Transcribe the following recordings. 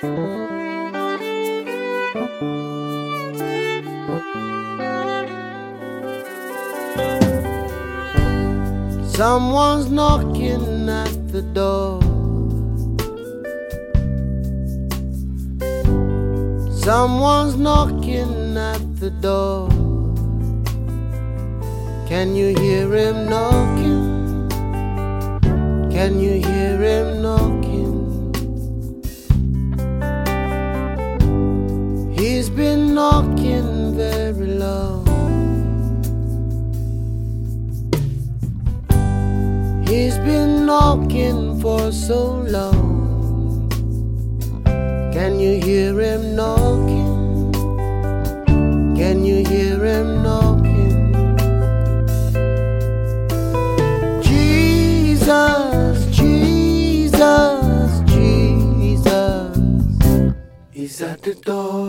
Someone's knocking at the door. Someone's knocking at the door. Can you hear him knocking? Can you hear him knocking? He's been knocking very long. He's been knocking for so long. Can you hear him knocking? Can you hear him knocking? Jesus, Jesus, Jesus, he's at the door.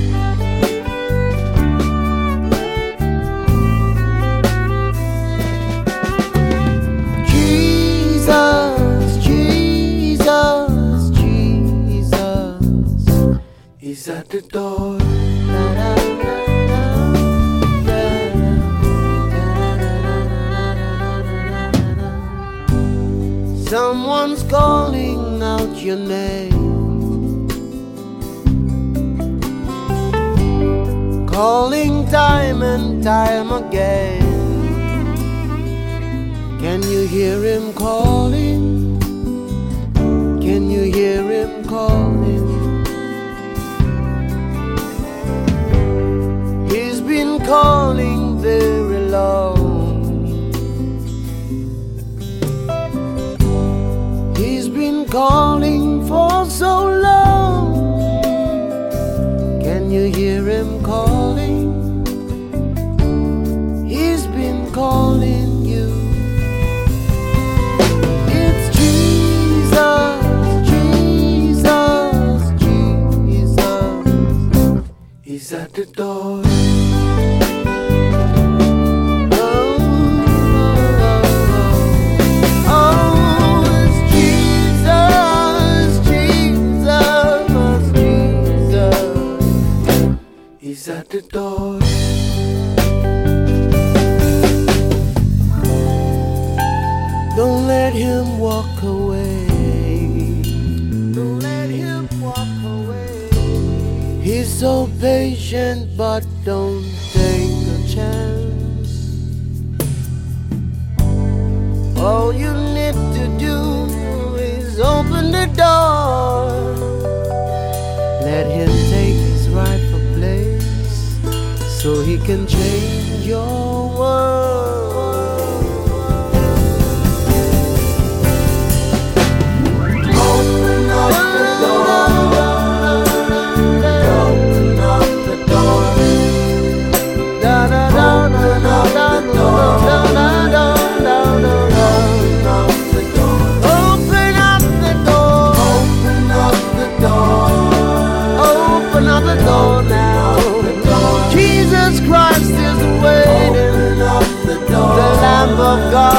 He's at the door. Someone's calling out your name, calling time and time again. Can you hear him calling? Can you hear him calling? He's been calling very long. He's been calling for so long. Can you hear him calling? He's been calling you. It's Jesus, Jesus, Jesus. He's at the door. He's at the door. Don't let him walk away. Don't let him walk away. He's so patient, but don't take a chance. All you need to do is open the door. Let him take his rightful place, so he can change your world. Open up the door. Open up the door. Open up the door. Open up the door. Open up the door. Open up the door now. Jesus Christ is waiting. The Lamb of God.